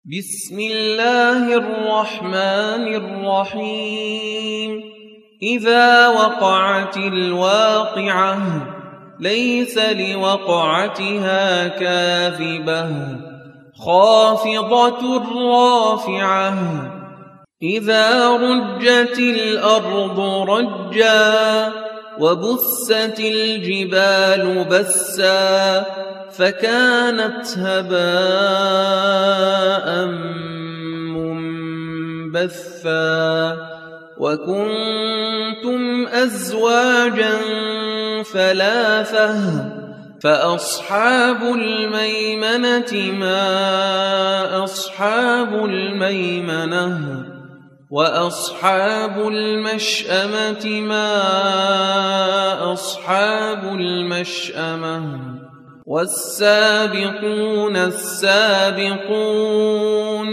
بسم الله الرحمن الرحيم إذا وقعت الواقعة ليس لوقعتها كاذبة خافضة رافعة إذا رجت الأرض رجا وبست الجبال بسا فكانت هباء منبثا وكنتم أزواجا ثلاثة فأصحاب الميمنة ما أصحاب الميمنة وأصحاب المشأمة ما أصحاب المشأمة والسابقون السابقون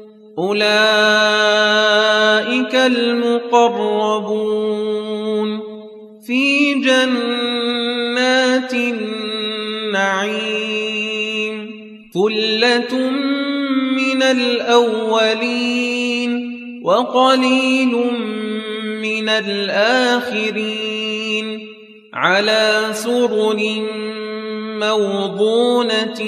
أولئك المقربون في جنات النعيم ثلة من الأولين وقليل من الآخرين على سرر موضونة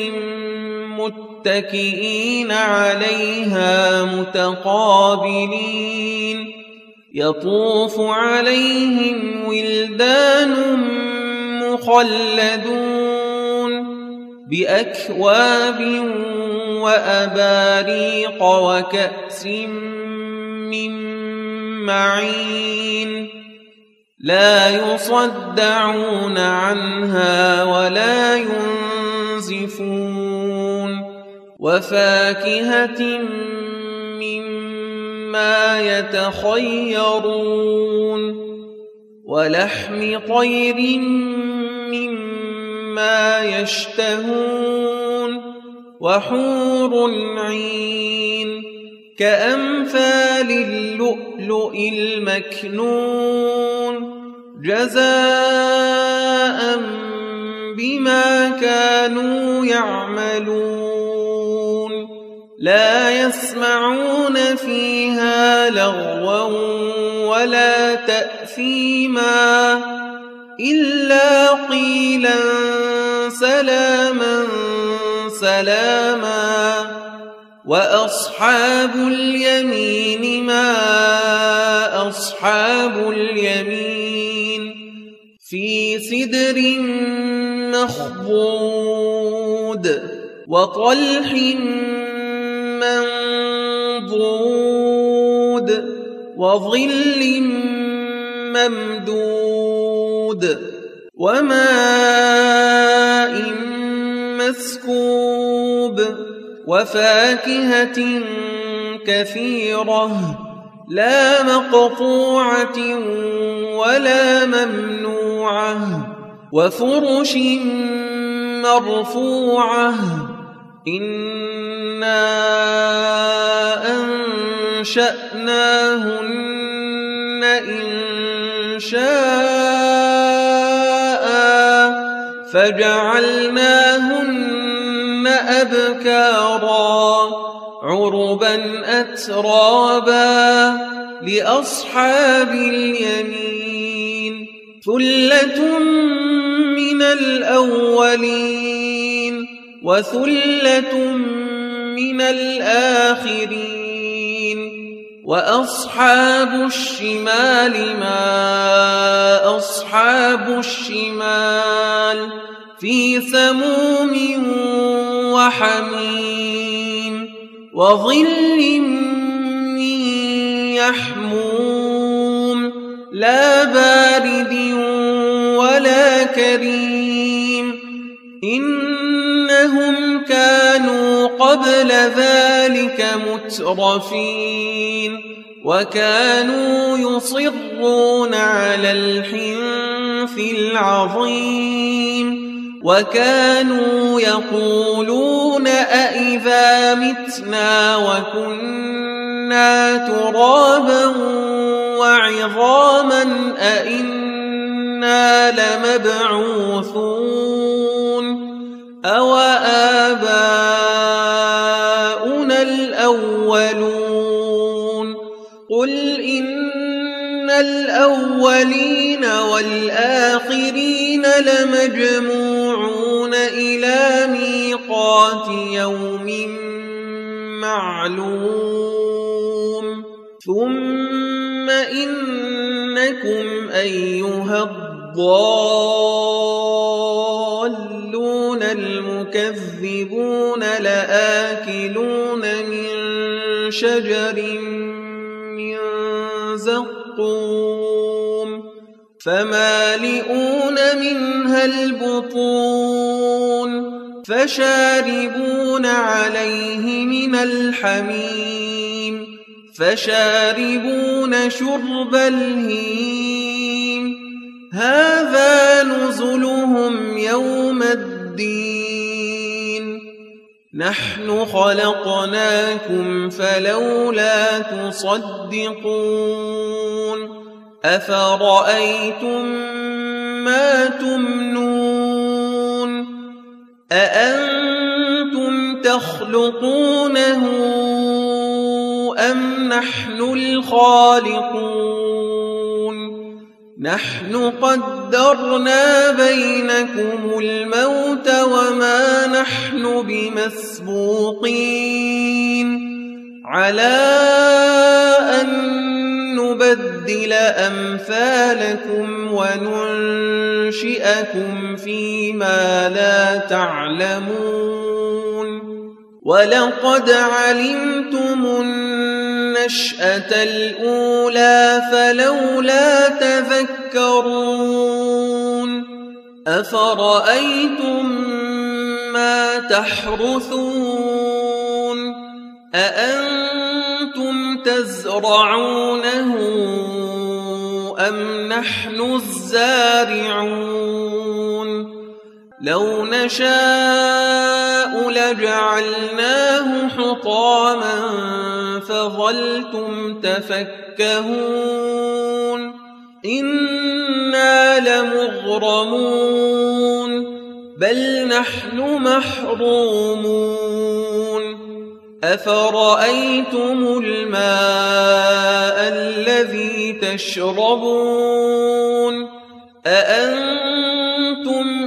متكئين عليها متقابلين يطوف عليهم ولدان مخلدون بأكواب وأباريق وكأس من معين لا يصدعون عنها ولا ينزفون وفاكهة مما يتخيرون ولحم طير مما يشتهون وحور عين كأمثال اللؤلؤ المكنون جزاء بما كانوا يعملون لا يسمعون فيها لغوا ولا تأثيما إلا قيلا سلاما سلاما وأصحاب اليمين ما أصحاب اليمين في سدر مخضود وطلح منضود وظل ممدود وماء مسكوب وفاكهة كثيرة لا مقطوعة ولا ممنوعة وفرش مرفوعة إنا أنشأناهن إنشاء فجعلناهن أبكارا عربا أترابا لأصحاب اليمين ثلة من الأولين وثلة من الآخرين وأصحاب الشمال ما أصحاب الشمال في سموم وحميم وظل من يحموم لا بارد ولا كريم إنهم كانوا قبل ذلك مترفين وكانوا يصرون على الحنث العظيم وكانوا يقولون أئذا متنا وكنا ترابا وعظاما أئنا لمبعوثون أو آباؤنا الأولون قل إن الأولين والآخرين لمجموعون إلى ميقات يوم معلوم ثم إنكم أيها الضالون المكذبون لآكلون من شجر من زقوم فمالئون منها البطون فشاربون عليه من الحميم فشاربون شرب الهيم هذا نزلهم يوم الدين نحن خلقناكم فلولا تصدقون أفرأيتم ما تمنون أأنتم تخلقونه أم نحن الخالقون نحن قدرنا بينكم الموت وما نحن بمسبوقين على أن نبدل أمثالكم وننشئكم فيما لا تعلمون ولقد علمتم النشأة الأولى فلولا تذكرون أفرأيتم ما تحرثون أأنتم تزرعونه أم نحن الزارعون لو نشاء لجعلناه حطاما فظلتم تفكهون إنا لمغرمون بل نحن محرومون أفرأيتم الماء الذي تشربون أأنتم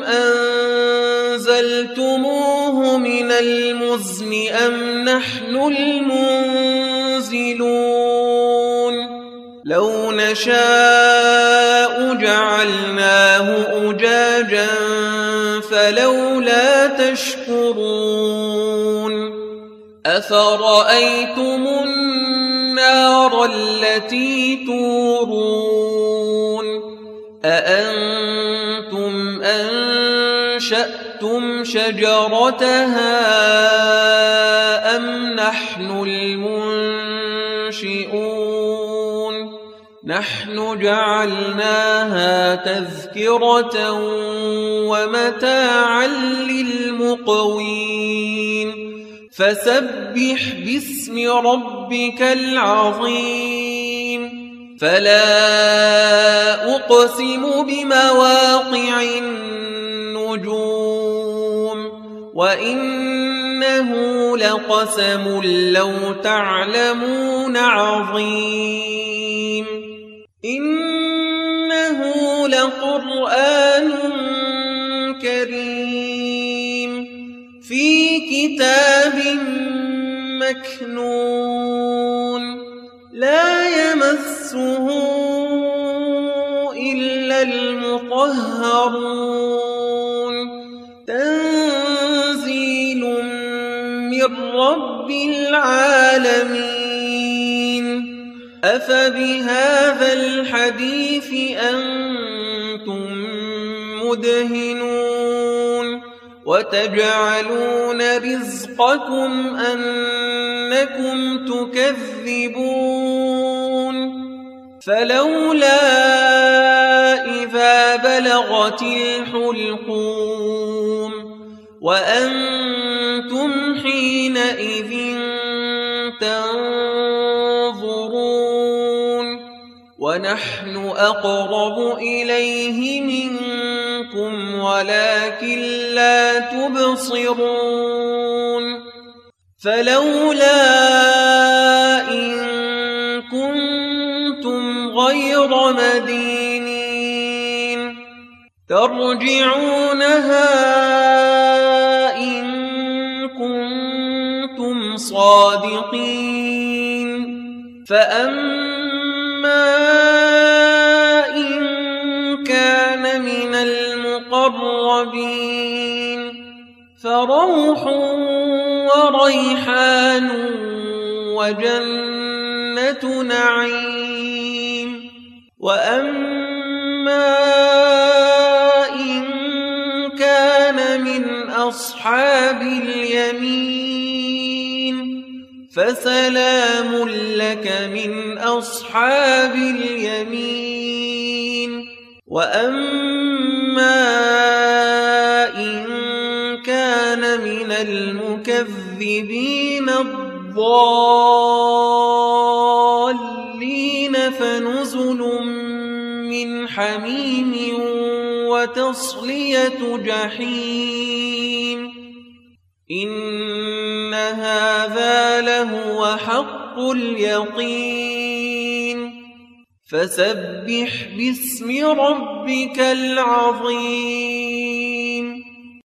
أنزلتموه من المزن أم نحن المنزلون لو نشاء جعلناه أجاجا فلولا تشكرون أفرأيتم النار التي تورون أأنتم أنشأتم شجرتها أم نحن المنشئون نحن جعلناها تذكرة ومتاعا للمقوين فسبح باسم ربك العظيم فلا أقسم بمواقع النجوم وإنه لقسم لو تعلمون عظيم إنه لقرآن كريم في كتاب مكنون لا يمسه إلا المطهرون تنزيل من رب العالمين أفبهذا الحديث أنتم مدهنون وتجعلون رزقكم أنكم تكذبون فلولا إذا بلغت الحلقوم وأنتم حينئذ تنظرون ونحن أقرب إليه منكم ولكن لا تبصرون فلولا إن كنتم غير مدينين ترجعونها إن كنتم صادقين فأما إن كان من المقربين فروح وريحان وجنة نعيم وأما إن كان من أصحاب اليمين فسلام لك من أصحاب اليمين وأما إن كان من المكذبين الضالين فنزل من حميم وتصلية جحيم إن هذا لهو حق اليقين فسبح باسم ربك العظيم